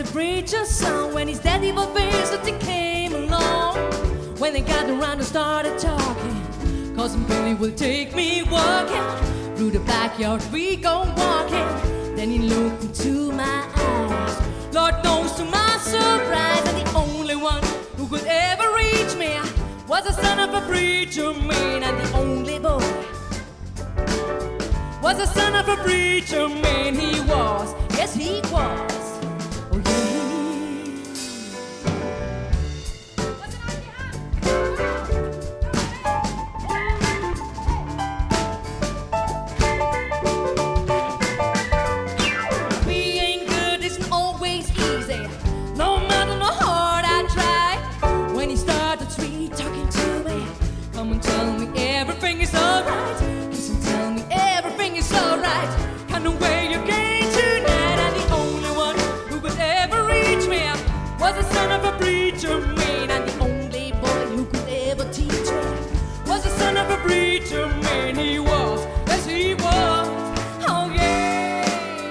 a preacher's son when his daddy was visiting came along. When they got around and started talking, Cousin Billy will take me walking through the backyard, we go walking. Then he looked into my eyes. Lord knows to my surprise, and the only one who could ever reach me was the son of a preacher man. And the only boy was the son of a preacher man. He was, yes he was. Oh yeah. Being good isn't always easy, no matter how hard I try. When he started sweet talking to me, come and tell me everything is alright. Kiss and tell me everything is alright. Kind of way you came tonight. And the only one who could ever reach me was the son of a preacher man. And the only boy who could ever teach me was the son of a preacher man. He was, yes he was. Oh yeah.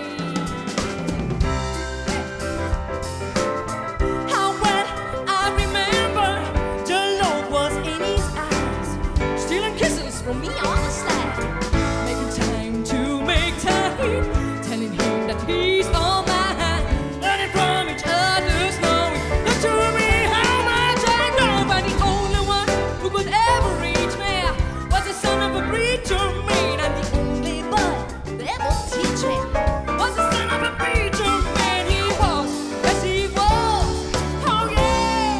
How well I remember the load was in his eyes, stealing kisses from me on the side, making time to make time, telling him that he's all mine, learning from each other's knowing, not to me how much I know. But the only one who could ever reach me was the son of a preacher man. And the only boy who could ever teach me was the son of a preacher man. He was, yes he was. Oh yeah.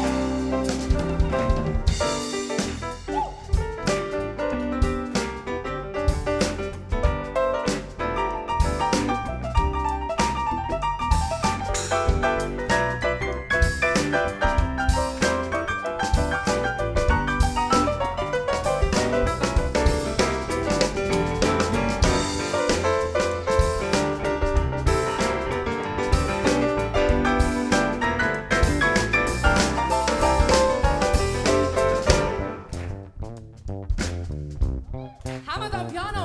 Hammer the piano.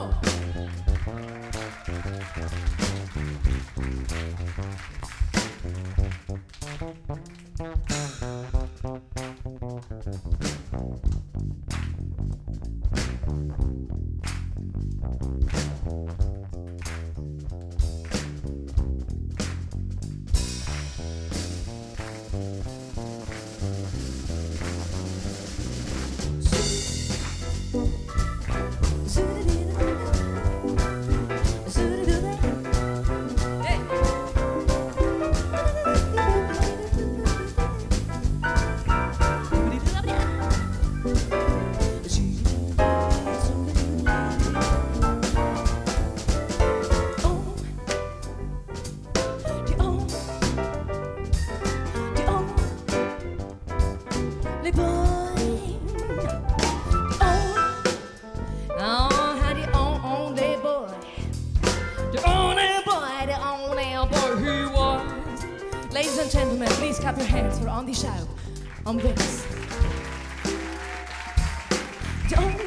Ladies and gentlemen, please clap your hands for Andy Schaub on this.